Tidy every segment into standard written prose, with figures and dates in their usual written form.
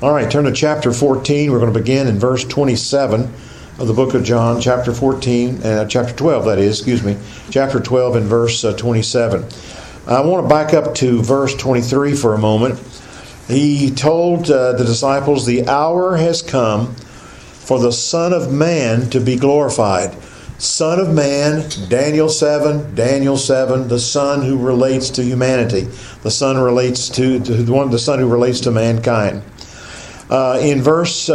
All right, turn to chapter 14. We're going to begin in verse 27 of the book of John, chapter 14, chapter 12, that is, chapter 12 and verse 27. I want to back up to verse 23 for a moment. He told the disciples, "The hour has come for the Son of Man to be glorified." Son of Man, Daniel 7, the Son who relates to humanity. The Son relates to the Son who relates to mankind. In verse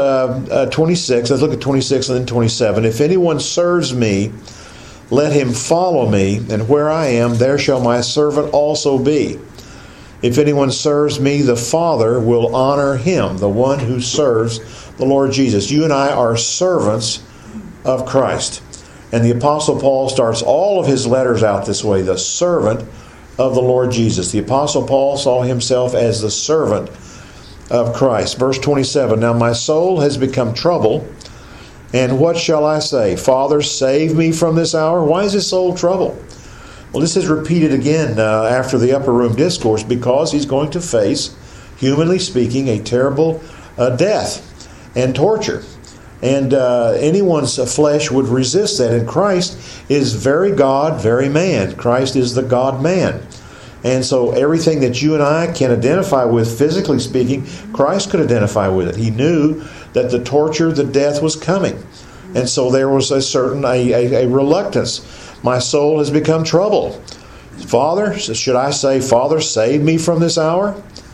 26, let's look at 26 and then 27. "If anyone serves me, let him follow me, and where I am, there shall my servant also be. If anyone serves me, the Father will honor him," the one who serves the Lord Jesus. You and I are servants of Christ. And the Apostle Paul starts all of his letters out this way, the servant of the Lord Jesus. The Apostle Paul saw himself as the servant of Christ. Verse 27, "Now my soul has become troubled, and what shall I say? Father, save me from this hour." Why is his soul troubled? Well, this is repeated again after the upper room discourse, because he's going to face, humanly speaking, a terrible death and torture. And anyone's flesh would resist that. And Christ is very God, very man. Christ is the God-man. And so everything that you and I can identify with, physically speaking, Christ could identify with it. He knew that the torture, the death was coming. And so there was a certain a reluctance. My soul has become troubled. Father, should I say, Father, save me from this hour?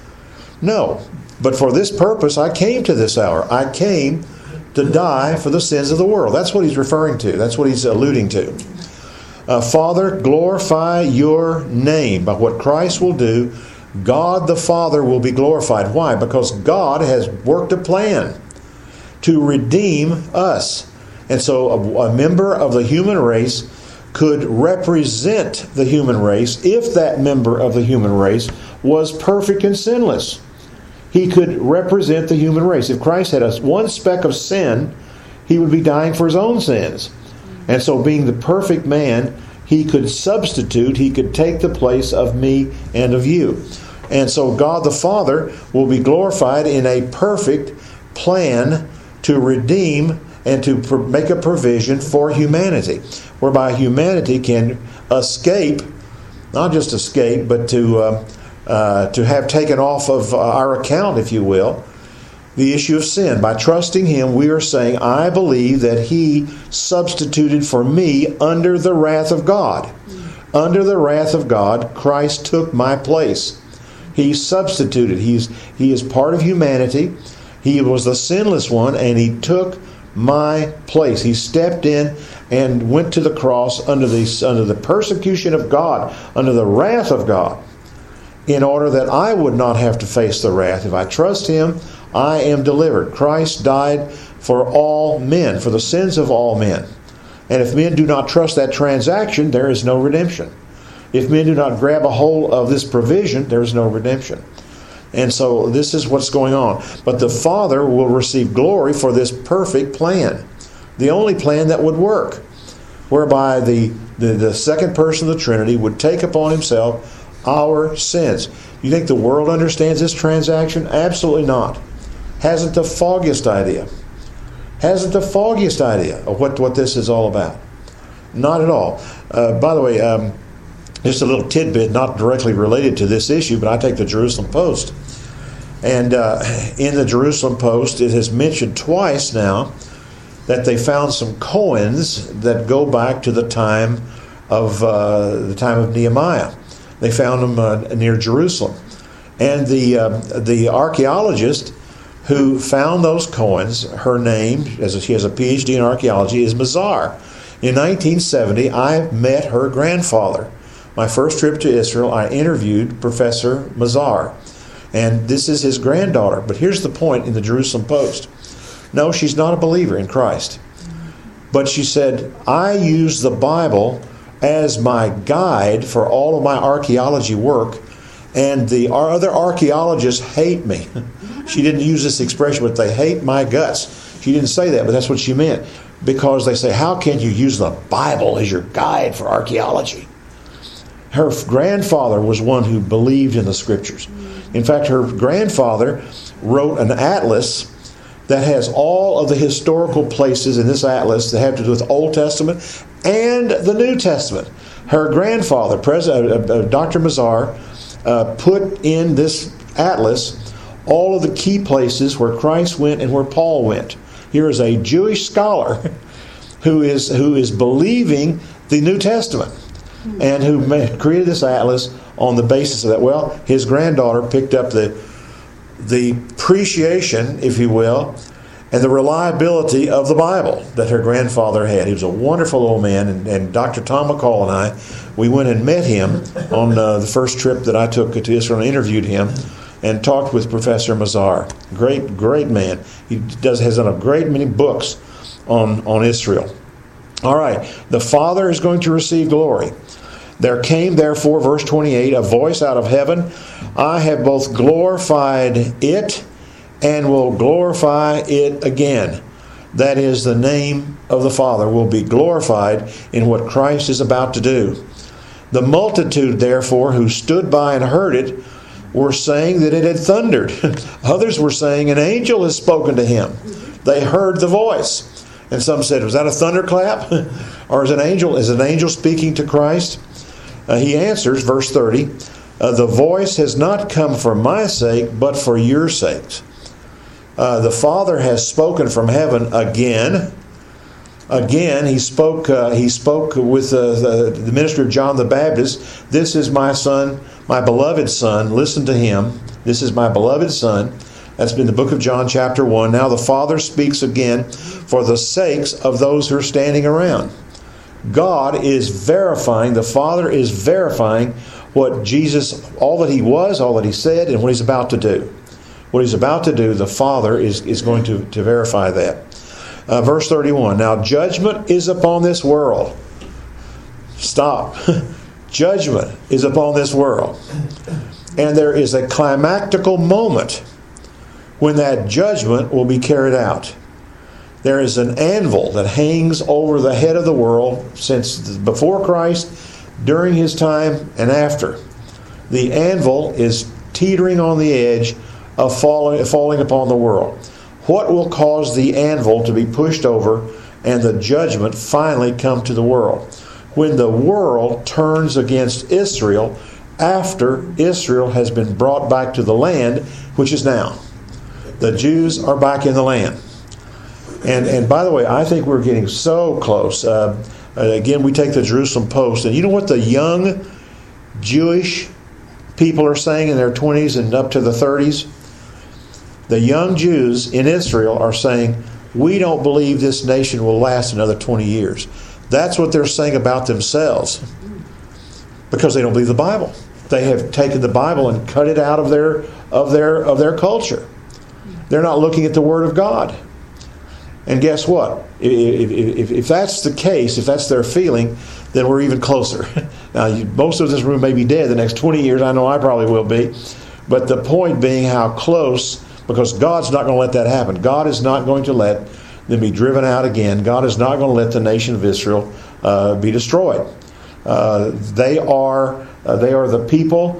No. But for this purpose, I came to this hour. I came to die for the sins of the world. That's what he's referring to. That's what he's alluding to. Father, glorify your name. By what Christ will do, God the Father will be glorified. Why? Because God has worked a plan to redeem us. And so a member of the human race could represent the human race if that member of the human race was perfect and sinless. He could represent the human race. If Christ had one speck of sin, he would be dying for his own sins. And so being the perfect man, he could substitute, he could take the place of me and of you. And so God the Father will be glorified in a perfect plan to redeem and to make a provision for humanity, whereby humanity can escape, not just escape, but to have taken off of our account, if you will, the issue of sin. By trusting him, we are saying, I believe that he substituted for me under the wrath of God. Under the wrath of God, Christ took my place. He substituted. He is part of humanity. He was the sinless one, and he took my place. He stepped in and went to the cross under the persecution of God, under the wrath of God, in order that I would not have to face the wrath. If I trust him, I am delivered. Christ died for all men, for the sins of all men. And if men do not trust that transaction, there is no redemption. If men do not grab a hold of this provision, there is no redemption. And so this is what's going on. But the Father will receive glory for this perfect plan. The only plan that would work, whereby the second person of the Trinity would take upon himself our sins. You think the world understands this transaction? Absolutely not. Hasn't the foggiest idea. Hasn't the foggiest idea of what this is all about. Not at all. By the way, just a little tidbit, not directly related to this issue, but I take the Jerusalem Post. And in the Jerusalem Post, it has mentioned twice now that they found some coins that go back to the time of Nehemiah. They found them near Jerusalem. And the archaeologist who found those coins, her name, as she has a PhD in archaeology, is Mazar. In 1970, I met her grandfather. My first trip to Israel, I interviewed Professor Mazar. And this is his granddaughter. But here's the point in the Jerusalem Post. No, she's not a believer in Christ. But she said, I use the Bible as my guide for all of my archaeology work, and the other archaeologists hate me. She didn't use this expression, but they hate my guts. She didn't say that, but that's what she meant. Because they say, how can you use the Bible as your guide for archaeology? Her grandfather was one who believed in the Scriptures. In fact, her grandfather wrote an atlas that has all of the historical places in this atlas that have to do with the Old Testament and the New Testament. Her grandfather, Dr. Mazar, put in this atlas all of the key places where Christ went and where Paul went. Here is a Jewish scholar who is believing the New Testament and who created this atlas on the basis of that. Well, his granddaughter picked up the appreciation, if you will, and the reliability of the Bible that her grandfather had. He was a wonderful old man, and Dr. Tom McCall and I, we went and met him on the first trip that I took to Israel and interviewed him and talked with Professor Mazar. Great man. He has done a great many books on Israel. All right, the Father is going to receive glory. There came, therefore, verse 28, a voice out of heaven, I have both glorified it and will glorify it again. That is, the name of the Father will be glorified in what Christ is about to do. The multitude, therefore, who stood by and heard it, were saying that it had thundered. Others were saying an angel has spoken to him. They heard the voice. And some said, was that a thunderclap? Or is an angel speaking to Christ? He answers, verse 30, the voice has not come for my sake, but for your sakes. The Father has spoken from heaven again. Again, he spoke with the ministry of John the Baptist. This is my son, my beloved son. Listen to him. This is my beloved son. That's been the book of John chapter 1. Now the Father speaks again for the sakes of those who are standing around. God is verifying, the Father is verifying what Jesus, all that he was, all that he said, and what he's about to do. What he's about to do, the Father is going to verify that. Verse 31, now judgment is upon this world. Stop. Judgment is upon this world. And there is a climactical moment when that judgment will be carried out. There is an anvil that hangs over the head of the world since before Christ, during his time, and after. The anvil is teetering on the edge of falling upon the world. What will cause the anvil to be pushed over and the judgment finally come to the world? When the world turns against Israel after Israel has been brought back to the land, which is now. The Jews are back in the land. And by the way, I think we're getting so close. Again, we take the Jerusalem Post, and you know what the young Jewish people are saying in their 20s and up to the 30s? The young Jews in Israel are saying, we don't believe this nation will last another 20 years. That's what they're saying about themselves because they don't believe the Bible. They have taken the Bible and cut it out of their culture. They're not looking at the Word of God. And guess what? If that's the case, if that's their feeling, then we're even closer. Now, most of this room may be dead the next 20 years. I know I probably will be. But the point being how close, because God's not going to let that happen. God is not going to let them be driven out again. God is not going to let the nation of Israel be destroyed. They are the people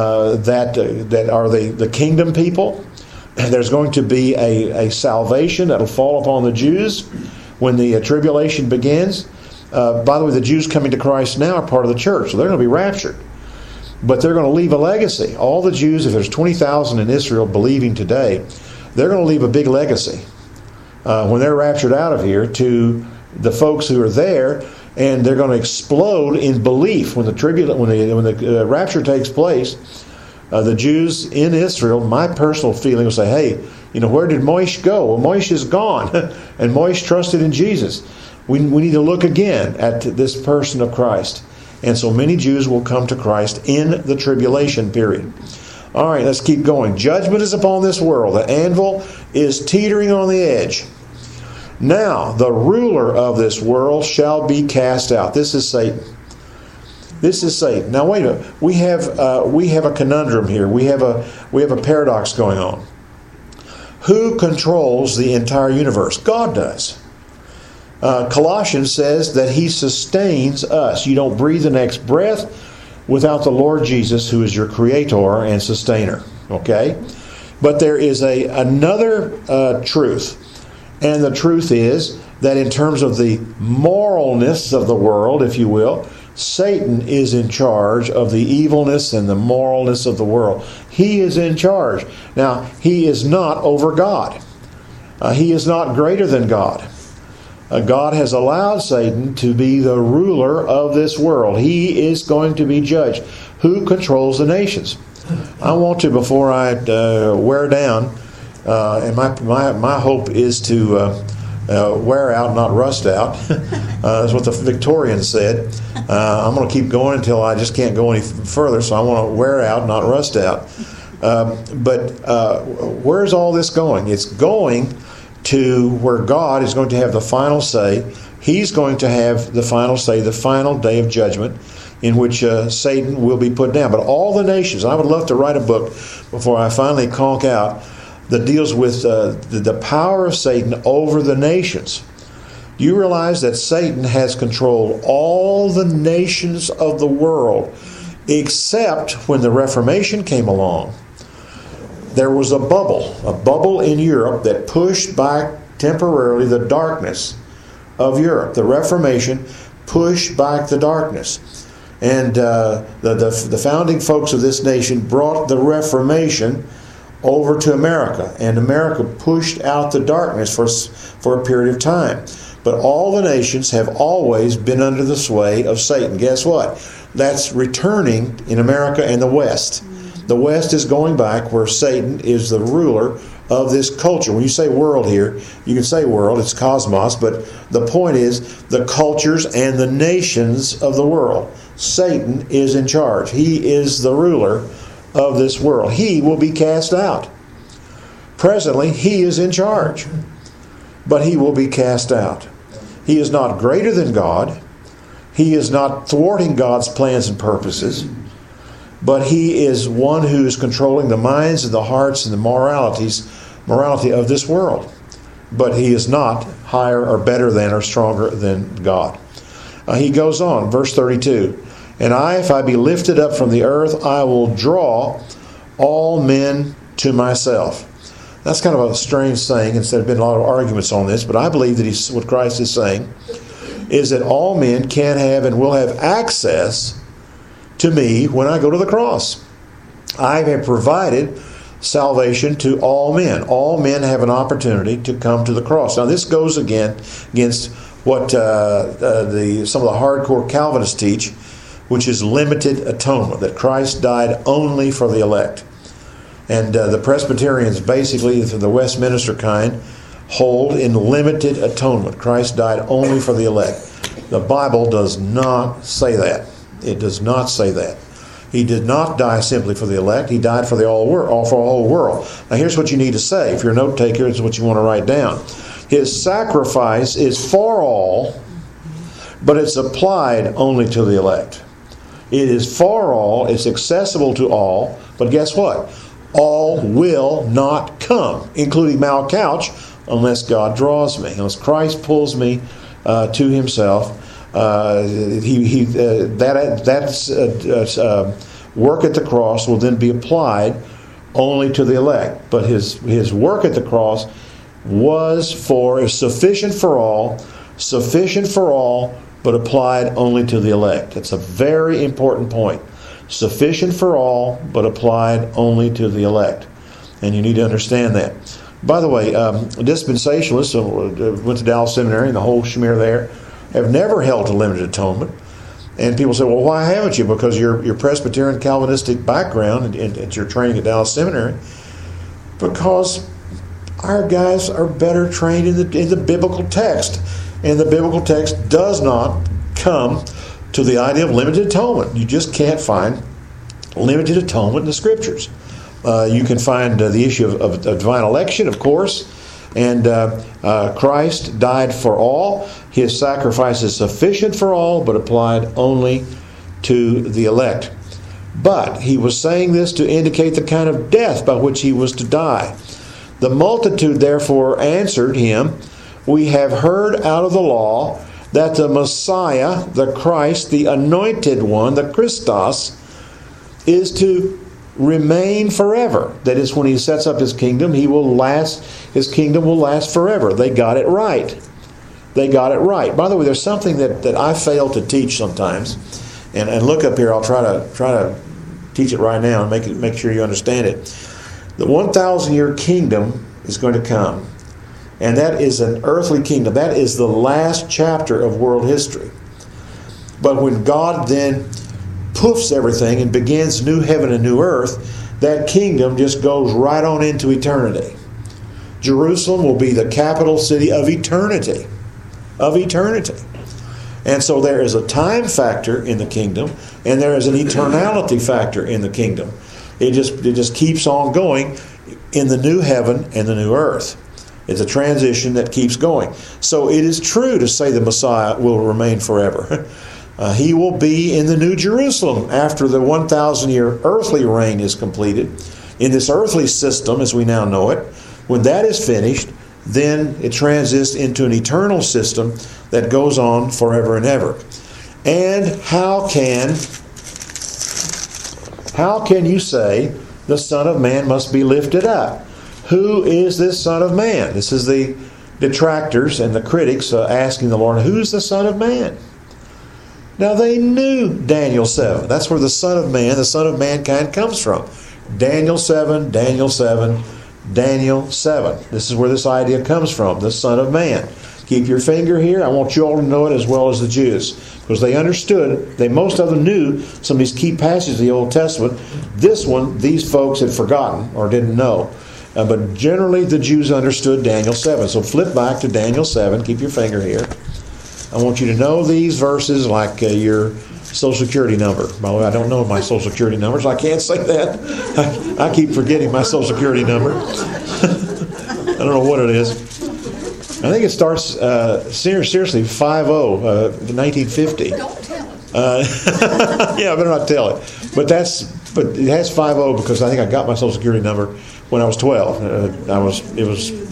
that are the kingdom people. There's going to be a salvation that will fall upon the Jews when the tribulation begins. By the way, the Jews coming to Christ now are part of the church, so they're going to be raptured. But they're going to leave a legacy. All the Jews, if there's 20,000 in Israel believing today, they're going to leave a big legacy when they're raptured out of here to the folks who are there, and they're going to explode in belief when the rapture takes place. The Jews in Israel, my personal feeling will say, hey, where did Moshe go? Well, Moshe is gone. And Moshe trusted in Jesus. We need to look again at this person of Christ. And so many Jews will come to Christ in the tribulation period. All right, let's keep going. Judgment is upon this world. The anvil is teetering on the edge. Now, the ruler of this world shall be cast out. This is Satan. This is Satan. Now wait a minute. We have a conundrum here. We have a paradox going on. Who controls the entire universe? God does. Colossians says that He sustains us. You don't breathe the next breath without the Lord Jesus, who is your creator and sustainer. Okay? But there is another truth. And the truth is that in terms of the moralness of the world, if you will, Satan is in charge of the evilness and the moralness of the world. He is in charge. Now, he is not over God. He is not greater than God. God has allowed Satan to be the ruler of this world. He is going to be judged. Who controls the nations? I want to, before I wear down, and my hope is to wear out, not rust out. That's what the Victorians said. I'm going to keep going until I just can't go any further, so I want to wear out, not rust out. But where's all this going? It's going to where God is going to have the final say. He's going to have the final say, the final day of judgment, in which Satan will be put down. But all the nations, I would love to write a book before I finally conk out, that deals with the power of Satan over the nations. You realize that Satan has controlled all the nations of the world, except when the Reformation came along. There was a bubble in Europe that pushed back temporarily the darkness of Europe. The Reformation pushed back the darkness. And the founding folks of this nation brought the Reformation over to America, and America pushed out the darkness for a period of time. But all the nations have always been under the sway of Satan. Guess what? That's returning in America and the West. The West is going back where Satan is the ruler of this culture. When you say world here, you can say world, it's cosmos, but the point is the cultures and the nations of the world. Satan is in charge. He is the ruler of this world. He will be cast out. Presently, he is in charge, but he will be cast out. He is not greater than God. He is not thwarting God's plans and purposes, but he is one who is controlling the minds and the hearts and the morality of this world. But he is not higher or better than or stronger than God. He goes on, verse 32. And if I be lifted up from the earth, I will draw all men to myself. That's kind of a strange saying, and there have been a lot of arguments on this, but I believe that what Christ is saying is that all men can have and will have access to me when I go to the cross. I have provided salvation to all men. All men have an opportunity to come to the cross. Now this goes again against what some of the hardcore Calvinists teach, which is limited atonement, that Christ died only for the elect. And the Presbyterians, basically, the Westminster kind, hold in limited atonement. Christ died only for the elect. The Bible does not say that. It does not say that. He did not die simply for the elect. He died for the whole world. Now here's what you need to say. If you're a note taker, it's what you want to write down. His sacrifice is for all, but it's applied only to the elect. It is for all, it's accessible to all, but guess what? All will not come, including Mal Couch, unless God draws me, unless Christ pulls me to himself. That work at the cross will then be applied only to the elect. But his work at the cross is sufficient for all, but applied only to the elect. It's a very important point. Sufficient for all, but applied only to the elect. And you need to understand that. By the way, dispensationalists went to Dallas Seminary and the whole schmear there, have never held to limited atonement. And people say, well, why haven't you? Because your Presbyterian Calvinistic background and your training at Dallas Seminary. Because our guys are better trained in the biblical text. And the biblical text does not come to the idea of limited atonement. You just can't find limited atonement in the Scriptures. You can find the issue of divine election, of course, and Christ died for all. His sacrifice is sufficient for all, but applied only to the elect. But he was saying this to indicate the kind of death by which he was to die. The multitude therefore answered him, we have heard out of the law that the Messiah, the Christ, the anointed one, the Christos, is to remain forever. That is, when he sets up his kingdom, his kingdom will last forever. They got it right. They got it right. By the way, there's something that I fail to teach sometimes. And look up here, I'll try to teach it right now and make sure you understand it. The 1,000-year kingdom is going to come. And that is an earthly kingdom. That is the last chapter of world history. But when God then poofs everything and begins new heaven and new earth, that kingdom just goes right on into eternity. Jerusalem will be the capital city of eternity. Of eternity. And so there is a time factor in the kingdom, and there is an eternality factor in the kingdom. It just keeps on going in the new heaven and the new earth. It's a transition that keeps going. So it is true to say the Messiah will remain forever. He will be in the New Jerusalem after the 1,000-year earthly reign is completed. In this earthly system, as we now know it, when that is finished, then it transits into an eternal system that goes on forever and ever. And how can you say the Son of Man must be lifted up? Who is this Son of Man? This is the detractors and the critics asking the Lord, who's the Son of Man? Now they knew Daniel 7. That's where the Son of Man, the Son of Mankind comes from. Daniel 7, Daniel 7, Daniel 7. This is where this idea comes from, the Son of Man. Keep your finger here. I want you all to know it as well as the Jews. Because they understood, most of them knew some of these key passages of the Old Testament. This one, these folks had forgotten or didn't know. But generally the Jews understood Daniel 7. So flip back to Daniel 7. Keep your finger here. I want you to know these verses like your Social Security number. By the way, I don't know my Social Security number, so I can't say that. I keep forgetting my Social Security number. I don't know what it is. I think it starts, seriously, 50, 1950. Don't tell us. Yeah, I better not tell it. But it has 50 because I think I got my Social Security number when I was 12. 50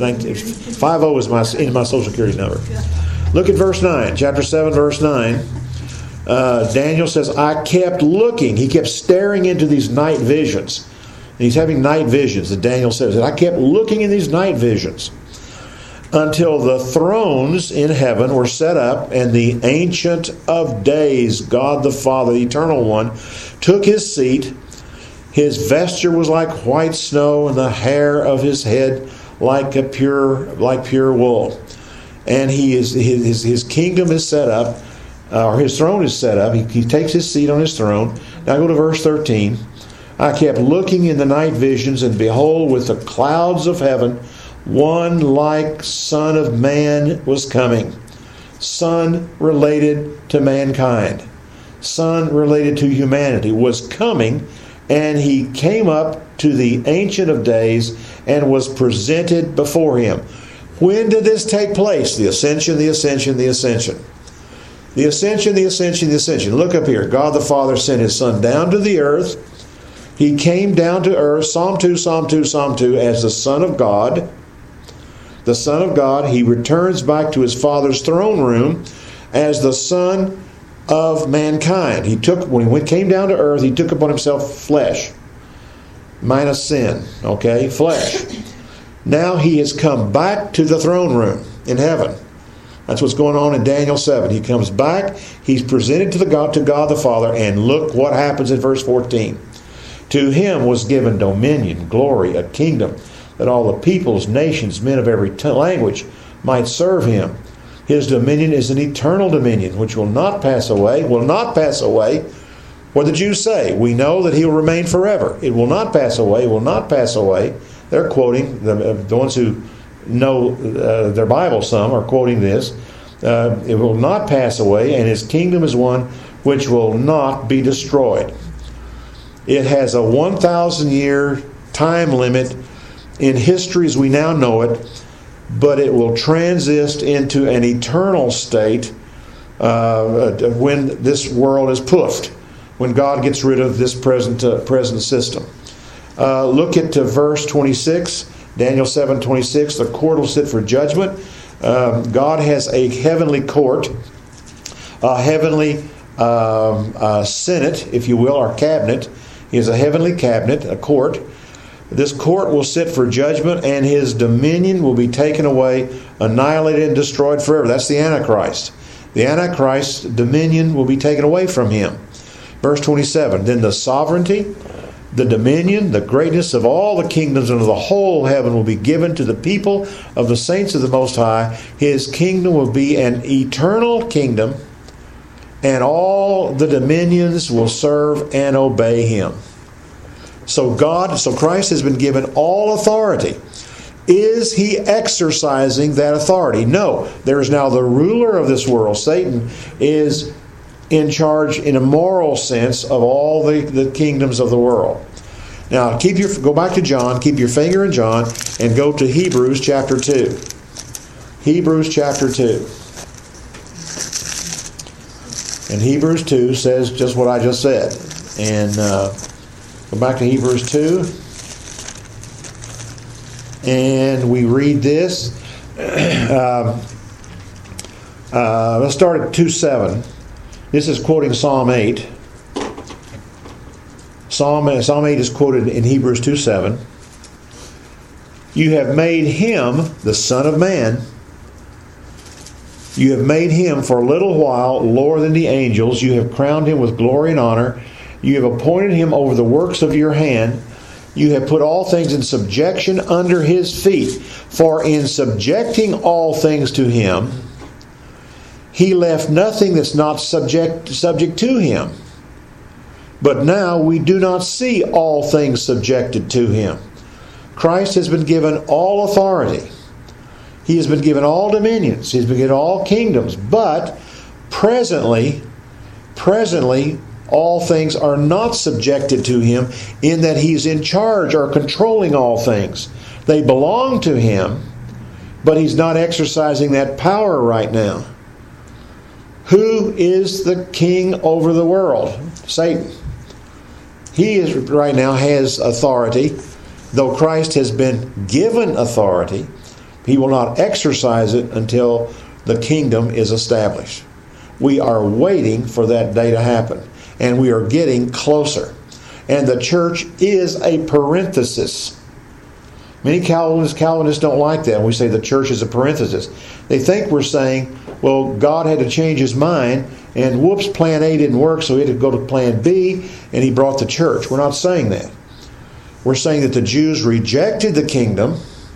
was my Social Security number. Look at verse 9, chapter 7, verse 9. Daniel says, I kept looking. He kept staring into these night visions. And he's having night visions, that Daniel says. And I kept looking in these night visions until the thrones in heaven were set up, and the Ancient of Days, God the Father, the Eternal One, took his seat. His vesture was like white snow, and the hair of his head like pure wool. And his kingdom is set up, or his throne is set up. He takes his seat on his throne. Now go to verse 13. I kept looking in the night visions, and behold, with the clouds of heaven, one like Son of Man was coming. Son related to mankind. Son related to humanity was coming, and he came up to the Ancient of Days and was presented before him. When did this take place? The ascension, the ascension, the ascension. The ascension, the ascension, the ascension. Look up here. God the Father sent his Son down to the earth. He came down to earth, Psalm 2, Psalm 2, Psalm 2, as the Son of God. The Son of God. He returns back to his Father's throne room as the Son of mankind. When he came down to earth, he took upon himself flesh. Minus sin. Okay? Flesh. Now he has come back to the throne room in heaven. That's what's going on in Daniel 7. He comes back, he's presented to God the Father, and look what happens in verse 14. To him was given dominion, glory, a kingdom, that all the peoples, nations, men of every language might serve him. His dominion is an eternal dominion, which will not pass away, What the Jews say, we know that he will remain forever. It will not pass away, will not pass away. They're quoting, the ones who know their Bible some are quoting this. It will not pass away, and his kingdom is one which will not be destroyed. It has a 1,000-year time limit in history as we now know it, but it will transit into an eternal state when this world is poofed, when God gets rid of this present system. Look at verse 26, Daniel 7:26. The court will sit for judgment. God has a heavenly court, a heavenly senate, if you will, or cabinet, He has a heavenly cabinet, a court. This court will sit for judgment, and his dominion will be taken away, annihilated, and destroyed forever. That's the Antichrist. The Antichrist's dominion will be taken away from him. Verse 27, then the sovereignty, the dominion, the greatness of all the kingdoms under the whole heaven will be given to the people of the saints of the Most High. His kingdom will be an eternal kingdom, and all the dominions will serve and obey him. So Christ has been given all authority. Is he exercising that authority? No. There is now the ruler of this world. Satan is in charge in a moral sense of all the kingdoms of the world. Now, go back to John, keep your finger in John, and go to Hebrews chapter 2. Hebrews chapter 2. And Hebrews 2 says just what I just said. And go back to Hebrews 2. And we read this. Let's start at 2:7. This is quoting Psalm 8. Psalm 8 is quoted in Hebrews 2:7. You have made him, the Son of Man, you have made him for a little while lower than the angels. You have crowned him with glory and honor. You have appointed him over the works of your hand. You have put all things in subjection under his feet. For in subjecting all things to him, he left nothing that's not subject to him. But now we do not see all things subjected to him. Christ has been given all authority. He has been given all dominions. He's been given all kingdoms. But presently, all things are not subjected to him, in that he's in charge or controlling all things. They belong to him, but he's not exercising that power right now. Who is the king over the world? Satan. He right now has authority. Though Christ has been given authority, he will not exercise it until the kingdom is established. We are waiting for that day to happen, and we are getting closer. And the church is a parenthesis. Many Calvinists don't like that. We say the church is a parenthesis. They think we're saying, well, God had to change his mind, and whoops, plan A didn't work, so he had to go to plan B, and he brought the church. We're not saying that. We're saying that the Jews rejected the kingdom.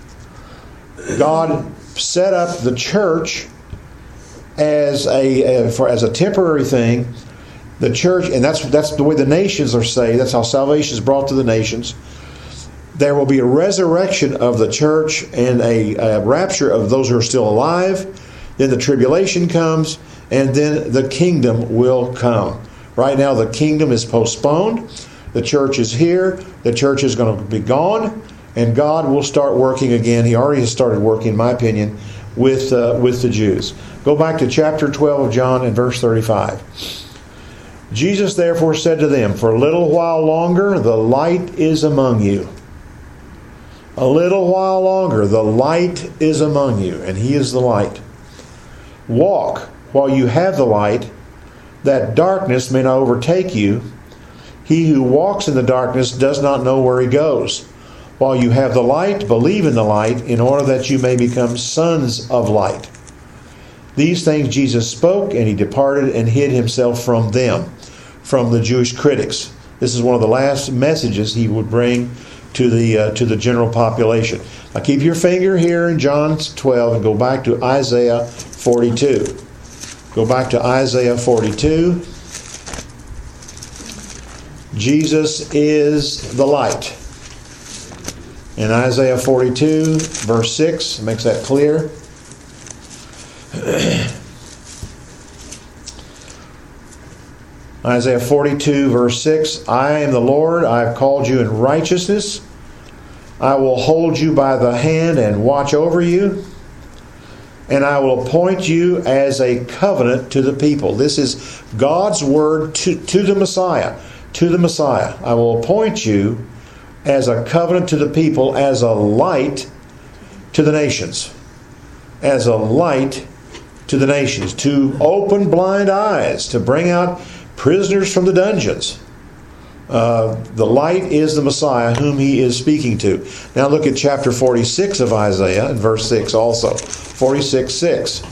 God set up the church as a temporary thing. The church, and that's the way the nations are saved. That's how salvation is brought to the nations. There will be a resurrection of the church and a rapture of those who are still alive. Then the tribulation comes, and then the kingdom will come. Right now the kingdom is postponed. The church is here. The church is going to be gone, and God will start working again. He already has started working, in my opinion, with the Jews. Go back to chapter 12 of John and verse 35. Jesus therefore said to them, for a little while longer the light is among you. A little while longer the light is among you, and he is the light. Walk while you have the light, that darkness may not overtake you. He who walks in the darkness does not know where he goes. While you have the light, believe in the light, in order that you may become sons of light. These things Jesus spoke, and he departed and hid himself from them, from the Jewish critics. This is one of the last messages he would bring to the general population. Now keep your finger here in John 12 and go back to Isaiah 42. Go back to Isaiah 42. Jesus is the light. In Isaiah 42, verse 6, makes that clear. Isaiah 42, verse 6, I am the Lord, I have called you in righteousness. I will hold you by the hand and watch over you. And I will appoint you as a covenant to the people. This is God's word to the Messiah. To the Messiah. I will appoint you as a covenant to the people, as a light to the nations. As a light to the nations. To open blind eyes. To bring out prisoners from the dungeons. The light is the Messiah whom he is speaking to. Now look at chapter 46 of Isaiah and verse 6 also. 46:6.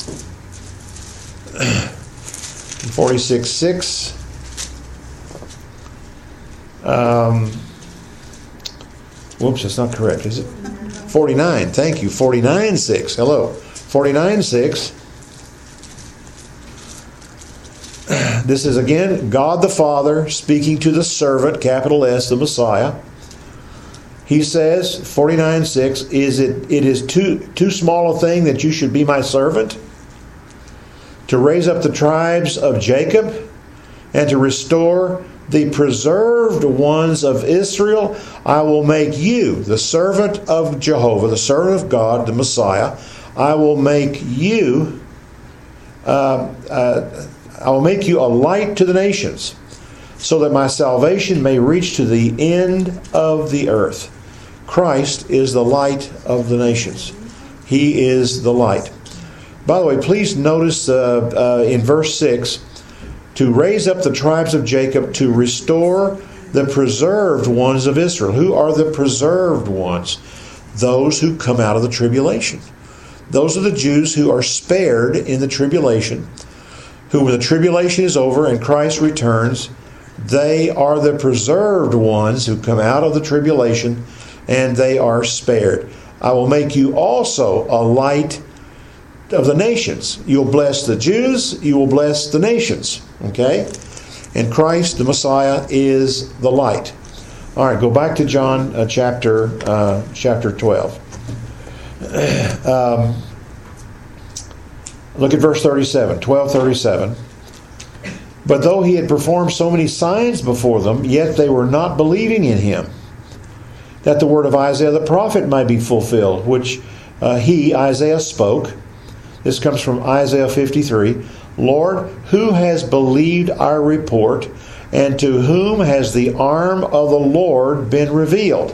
46:6. Whoops, that's not correct, is it? 49, thank you. 49:6. Hello. 49:6. This is again God the Father speaking to the servant, capital S, the Messiah. He says, 49:6, it is too small a thing that you should be my servant? To raise up the tribes of Jacob and to restore the preserved ones of Israel. I will make you the servant of Jehovah, the servant of God, the Messiah. I will make you I will make you a light to the nations, so that my salvation may reach to the end of the earth. Christ is the light of the nations. He is the light. By the way, please notice in verse 6, to raise up the tribes of Jacob, to restore the preserved ones of Israel. Who are the preserved ones? Those who come out of the tribulation. Those are the Jews who are spared in the tribulation, who when the tribulation is over and Christ returns, they are the preserved ones who come out of the tribulation and they are spared. I will make you also a light of the nations. You'll bless the Jews, you will bless the nations. Okay? And Christ, the Messiah, is the light. All right, go back to John chapter 12. Look at verse 37, 12:37. But though he had performed so many signs before them, yet they were not believing in him, that the word of Isaiah the prophet might be fulfilled, which he, Isaiah, spoke. This comes from Isaiah 53. Lord, who has believed our report, and to whom has the arm of the Lord been revealed?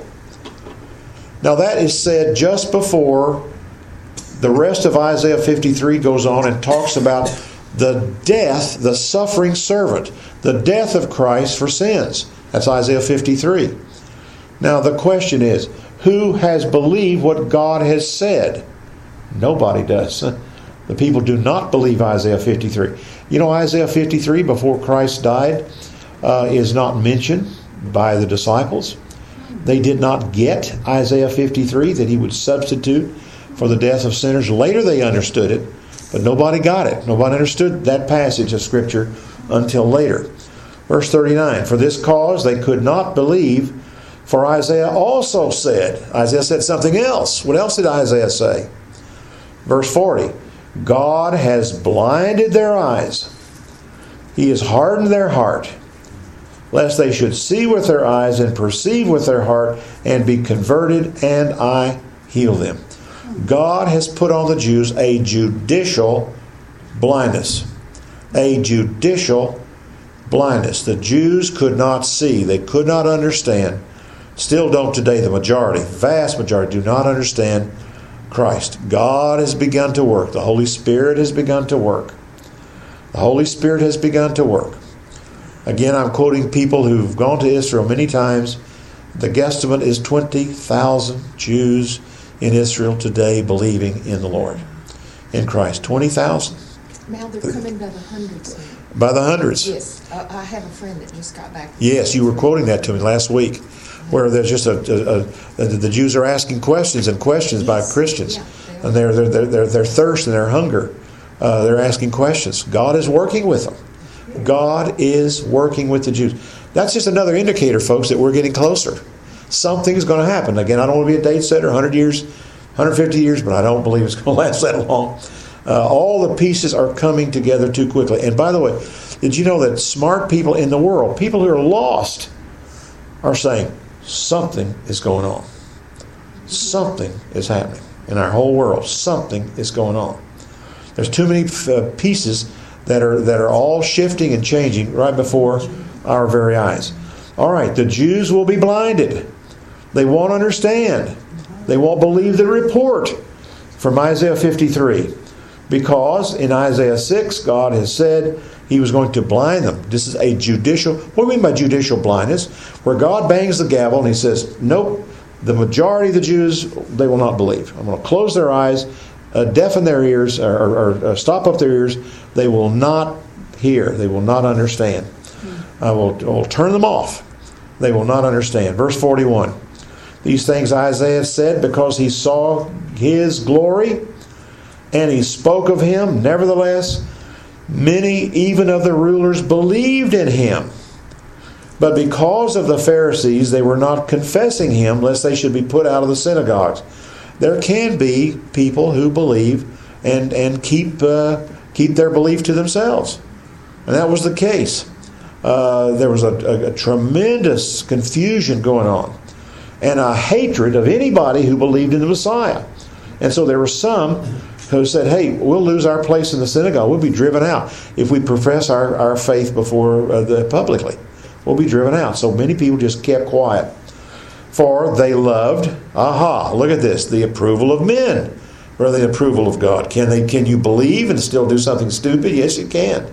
Now that is said just before the rest of Isaiah 53 goes on and talks about the death, the suffering servant, the death of Christ for sins. That's Isaiah 53. Now the question is, who has believed what God has said? Nobody does. The people do not believe Isaiah 53. You know, Isaiah 53, before Christ died, is not mentioned by the disciples. They did not get Isaiah 53, that he would substitute for the death of sinners. Later they understood it, but nobody got it. Nobody understood that passage of Scripture until later. Verse 39, for this cause they could not believe, for Isaiah also said. Isaiah said something else. What else did Isaiah say? Verse 40, God has blinded their eyes. He has hardened their heart, lest they should see with their eyes and perceive with their heart and be converted, and I heal them. God has put on the Jews a judicial blindness. A judicial blindness. The Jews could not see. They could not understand. Still don't today. The majority, vast majority, do not understand Christ. God has begun to work. The Holy Spirit has begun to work. The Holy Spirit has begun to work. Again, I'm quoting people who've gone to Israel many times. The guesstimate is 20,000 Jews in Israel today believing in the Lord, in Christ. 20,000. Now they're coming by the hundreds now. By the hundreds. Yes. I have a friend that just got back. Yes, you were quoting that to me last week, where there's just the Jews are asking questions and questions by Christians, and their thirst and their hunger. They're asking questions. God is working with them. God is working with the Jews. That's just another indicator, folks, that we're getting closer. Something's going to happen. Again, I don't want to be a date setter, 100 years, 150 years, but I don't believe it's going to last that long. All the pieces are coming together too quickly. And by the way, did you know that smart people in the world, people who are lost, are saying something is going on. Something is happening in our whole world. Something is going on. There's too many pieces that are all shifting and changing right before our very eyes. All right, the Jews will be blinded. They won't understand. They won't believe the report from Isaiah 53. Because in Isaiah 6, God has said, He was going to blind them. This is a judicial, what do you mean by judicial blindness? Where God bangs the gavel and he says, nope, the majority of the Jews, they will not believe. I'm going to close their eyes, deafen their ears, or stop up their ears. They will not hear. They will not understand. I will turn them off. They will not understand. Verse 41. These things Isaiah said because he saw his glory and he spoke of him. Nevertheless, many even of the rulers believed in him. But because of the Pharisees, they were not confessing him, lest they should be put out of the synagogues. There can be people who believe and keep their belief to themselves. And that was the case. There was a tremendous confusion going on and a hatred of anybody who believed in the Messiah. And so there were some who said, hey, we'll lose our place in the synagogue. We'll be driven out if we profess our faith before publicly. We'll be driven out. So many people just kept quiet. For they loved, look at this, the approval of men rather than the approval of God. Can you believe and still do something stupid? Yes, you can.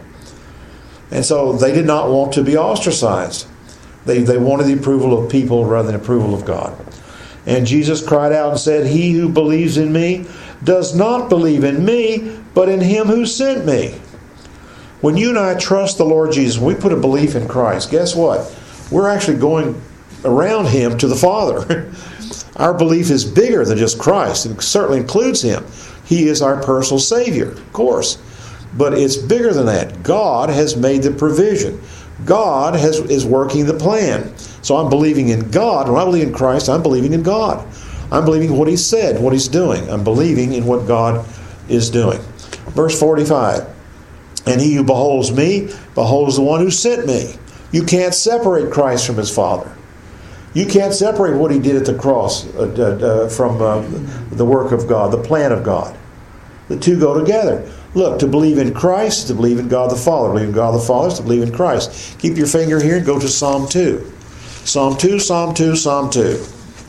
And so they did not want to be ostracized. They wanted the approval of people rather than approval of God. And Jesus cried out and said, he who believes in me does not believe in me, but in him who sent me. When you and I trust the Lord Jesus, when we put a belief in Christ, guess what? We're actually going around him to the Father. Our belief is bigger than just Christ. It certainly includes him. He is our personal Savior, of course. But it's bigger than that. God has made the provision. God is working the plan. So I'm believing in God. When I believe in Christ, I'm believing in God. I'm believing in what he said, what he's doing. I'm believing in what God is doing. Verse 45. And he who beholds me, beholds the one who sent me. You can't separate Christ from his Father. You can't separate what he did at the cross from the work of God, the plan of God. The two go together. Look, to believe in Christ, to believe in God the Father. To believe in God the Father is to believe in Christ. Keep your finger here and go to Psalm 2. Psalm 2, Psalm 2, Psalm 2.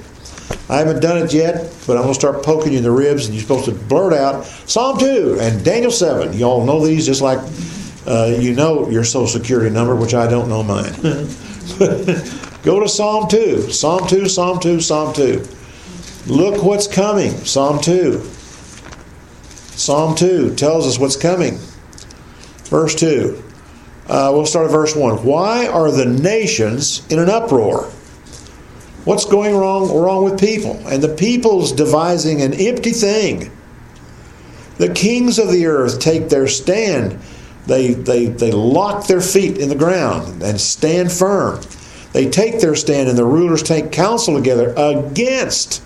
I haven't done it yet, but I'm going to start poking you in the ribs, and you're supposed to blurt out Psalm 2 and Daniel 7. You all know these just like you know your Social Security number, which I don't know mine. Go to Psalm 2. Psalm 2, Psalm 2, Psalm 2. Look what's coming. Psalm 2. Psalm 2 tells us what's coming. Verse 2. We'll start at verse 1. Why are the nations in an uproar? What's going wrong with people? And the people's devising an empty thing. The kings of the earth take their stand. They lock their feet in the ground and stand firm. They take their stand, and the rulers take counsel together against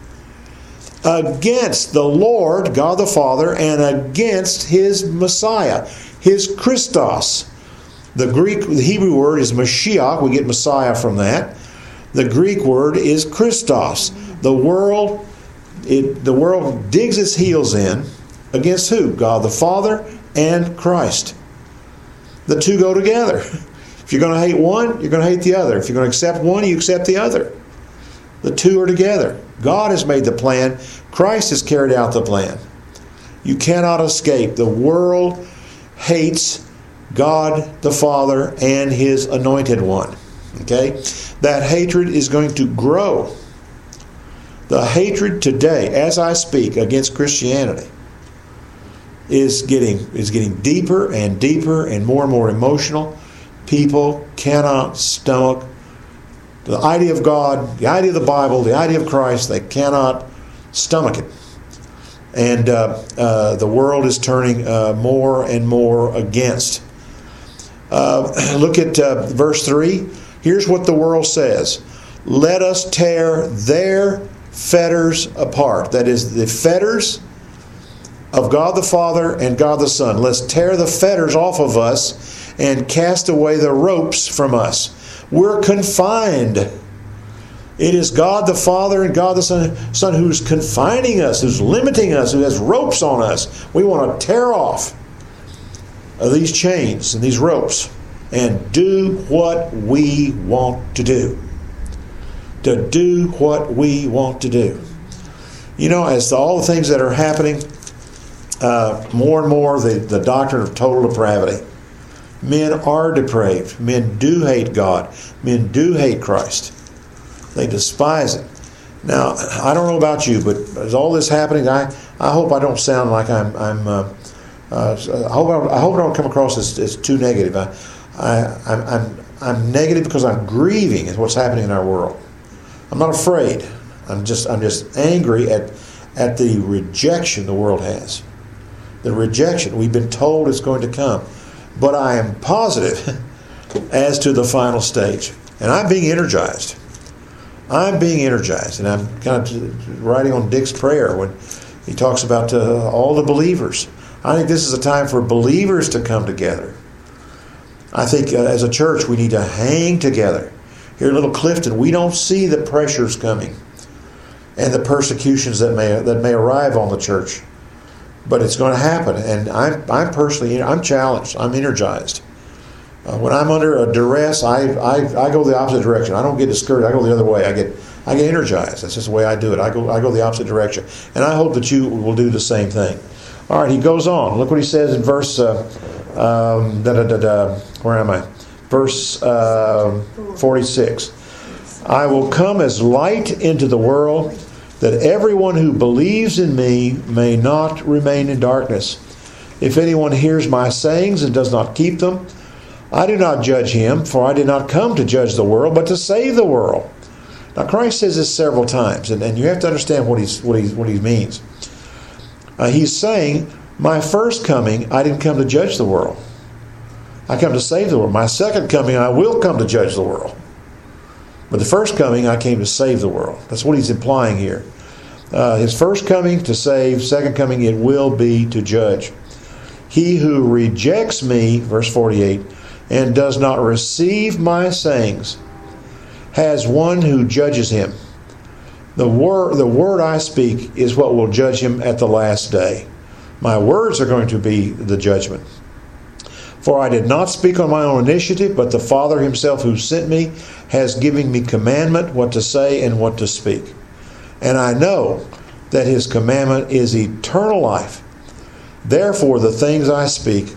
the Lord, God the Father, and against his Messiah, his Christos. The Hebrew word is Mashiach. We get Messiah from that. The Greek word is Christos. The world digs its heels in against who? God the Father and Christ. The two go together. If you're going to hate one, you're going to hate the other. If you're going to accept one, you accept the other. The two are together. God has made the plan. Christ has carried out the plan. You cannot escape. The world hates God the Father and his anointed one. Okay? That hatred is going to grow. The hatred today, as I speak, against Christianity is getting deeper and deeper and more emotional. People cannot stomach the idea of God, the idea of the Bible, the idea of Christ. They cannot stomach it. And the world is turning more and more against. Look at verse 3. Here's what the world says. Let us tear their fetters apart. That is, the fetters of God the Father and God the Son. Let's tear the fetters off of us and cast away the ropes from us. We're confined. It is God the Father and God the Son who's confining us, who's limiting us, who has ropes on us. We want to tear off these chains and these ropes and do what we want to do. To do what we want to do. You know, as to all the things that are happening, more and more the doctrine of total depravity Men are depraved. Men do hate God. Men do hate Christ. They despise it. Now, I don't know about you, but as all this happening, I hope I don't sound like I hope I don't come across as too negative. I'm negative because I'm grieving at what's happening in our world. I'm not afraid. I'm just angry at the rejection the world has. The rejection. We've been told it's going to come. But I am positive as to the final stage. And I'm being energized. I'm being energized. And I'm kind of writing on Dick's prayer when he talks about all the believers. I think this is a time for believers to come together. I think as a church we need to hang together. Here in Little Clifton, we don't see the pressures coming and the persecutions that may arrive on the church. But it's going to happen, and I'm personally, I'm challenged. I'm energized. When I'm under a duress, I go the opposite direction. I don't get discouraged. I go the other way. I get energized. That's just the way I do it. I go the opposite direction, and I hope that you will do the same thing. All right, he goes on. Look what he says in verse. Where am I? Verse 46. I will come as light into the world, that everyone who believes in me may not remain in darkness. If anyone hears my sayings and does not keep them, I do not judge him, for I did not come to judge the world, but to save the world. Now Christ says this several times, and you have to understand what he means. He's saying, my first coming, I didn't come to judge the world. I come to save the world. My second coming, I will come to judge the world. But the first coming, I came to save the world. That's what he's implying here. His first coming to save, second coming it will be to judge. He who rejects me, verse 48, and does not receive my sayings, has one who judges him. The word I speak is what will judge him at the last day. My words are going to be the judgment. For I did not speak on my own initiative, but the Father himself who sent me has given me commandment what to say and what to speak. And I know that his commandment is eternal life. Therefore the things I speak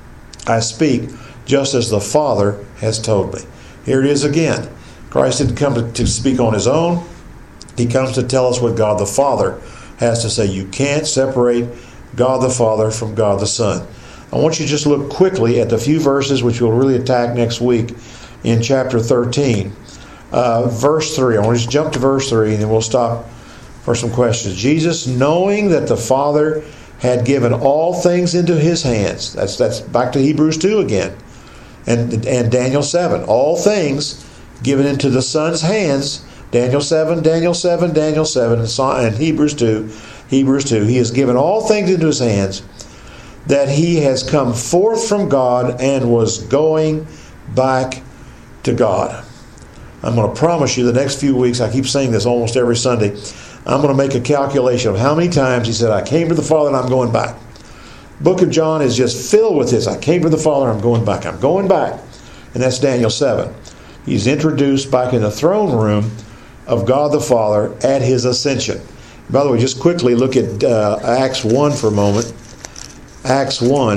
just as the Father has told me. Here it is again. Christ didn't come to speak on his own. He comes to tell us what God the Father has to say. You can't separate God the Father from God the Son. I want you to just look quickly at the few verses which we'll really attack next week in chapter 13. Verse 3. I want to just jump to verse 3 and then we'll stop for some questions. Jesus, knowing that the Father had given all things into his hands. That's back to Hebrews 2 again. And Daniel 7. All things given into the Son's hands. Daniel 7, Daniel 7, Daniel 7, and Hebrews 2. Hebrews 2. He has given all things into his hands, that he has come forth from God and was going back to God. I'm going to promise you the next few weeks, I keep saying this almost every Sunday, I'm going to make a calculation of how many times he said, I came to the Father and I'm going back. Book of John is just filled with this. I came to the Father, I'm going back. I'm going back. And that's Daniel 7. He's introduced back in the throne room of God the Father at his ascension. By the way, just quickly look at Acts 1 for a moment. Acts 1.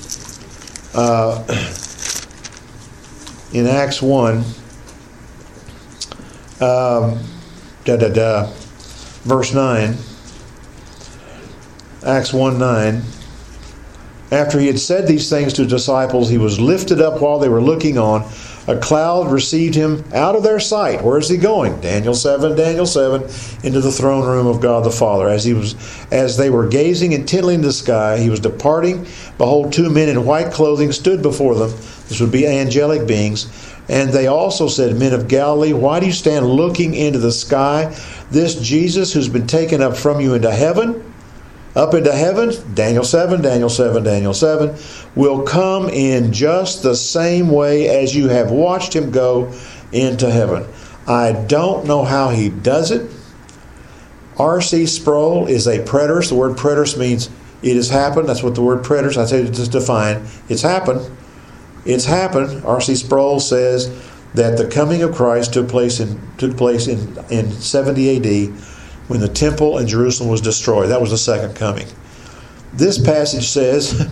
In Acts 1, verse 9. Acts 1:9. After he had said these things to his disciples, he was lifted up while they were looking on. A cloud received him out of their sight. Where is he going? Daniel 7, into the throne room of God the Father. As they were gazing intently into the sky, he was departing. Behold, two men in white clothing stood before them. This would be angelic beings. And they also said, Men of Galilee, why do you stand looking into the sky? This Jesus who's been taken up from you into heaven, Daniel 7, will come in just the same way as you have watched him go into heaven. I don't know how he does it. R.C. Sproul is a preterist. The word preterist means it has happened. That's what the word preterist, I say to just define. It's happened. It's happened. R.C. Sproul says that the coming of Christ took place in 70 A.D., when the temple in Jerusalem was destroyed. That was the second coming. This passage says,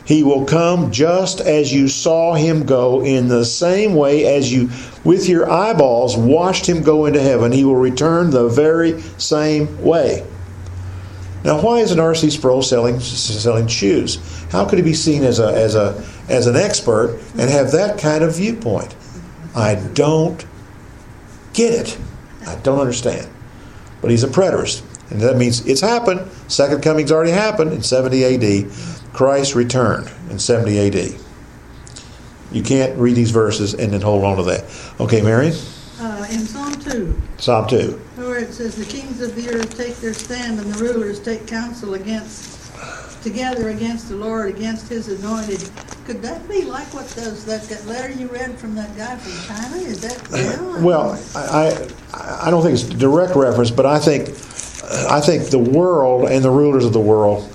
He will come just as you saw him go, in the same way as you, with your eyeballs, watched him go into heaven. He will return the very same way. Now, why isn't R.C. Sproul selling shoes? How could he be seen as an expert and have that kind of viewpoint? I don't get it. I don't understand. But he's a preterist. And that means it's happened. Second coming's already happened in 70 A.D. Christ returned in 70 A.D. You can't read these verses and then hold on to that. Okay, Marion? In Psalm 2. Psalm 2. Where it says, the kings of the earth take their stand, and the rulers take counsel together against the Lord, against his anointed. Could that be like what that letter you read from that guy from China? Is that real? Well, I don't think it's a direct reference, but I think the world and the rulers of the world,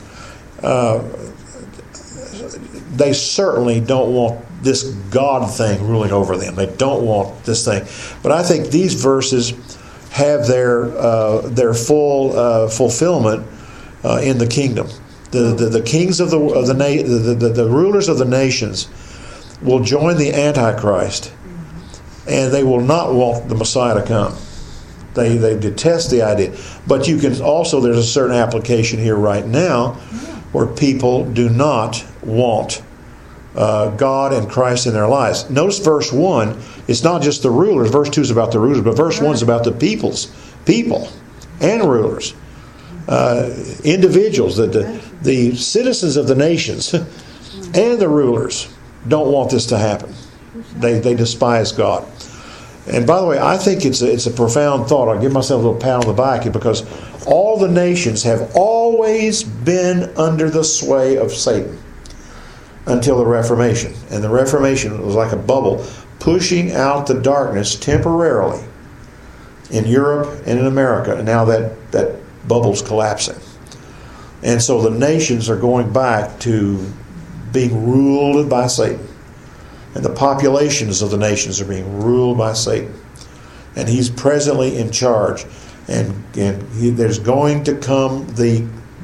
they certainly don't want this God thing ruling over them. They don't want this thing. But I think these verses have their full fulfillment in the kingdom. The kings of the rulers of the nations will join the Antichrist, and they will not want the Messiah to come. They detest the idea. But you can also, there's a certain application here right now where people do not want God and Christ in their lives. Notice verse 1, it's not just the rulers. Verse 2 is about the rulers, but verse 1 is about the people and rulers. Individuals, the citizens of the nations and the rulers don't want this to happen. They despise God. And by the way, I think it's a profound thought. I'll give myself a little pat on the back because all the nations have always been under the sway of Satan until the Reformation. And the Reformation was like a bubble pushing out the darkness temporarily in Europe and in America. And now that bubble's collapsing. And so the nations are going back to being ruled by Satan. And the populations of the nations are being ruled by Satan. And he's presently in charge. And there's going to come the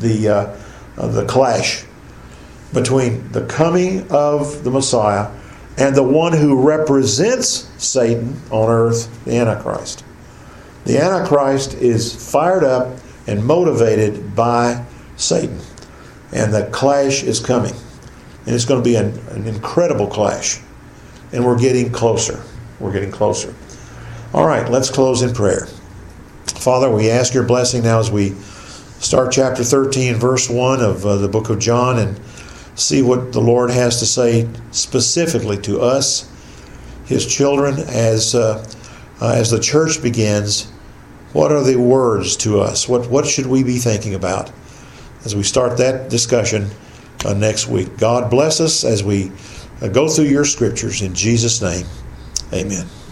clash between the coming of the Messiah and the one who represents Satan on earth, the Antichrist. The Antichrist is fired up and motivated by Satan. And the clash is coming. And it's going to be an incredible clash. And we're getting closer. We're getting closer. All right, let's close in prayer. Father, we ask your blessing now as we start chapter 13, verse 1 of the book of John, and see what the Lord has to say specifically to us, his children, as the church begins. What are the words to us? What should we be thinking about as we start that discussion next week? God bless us as we go through your scriptures. In Jesus' name, amen.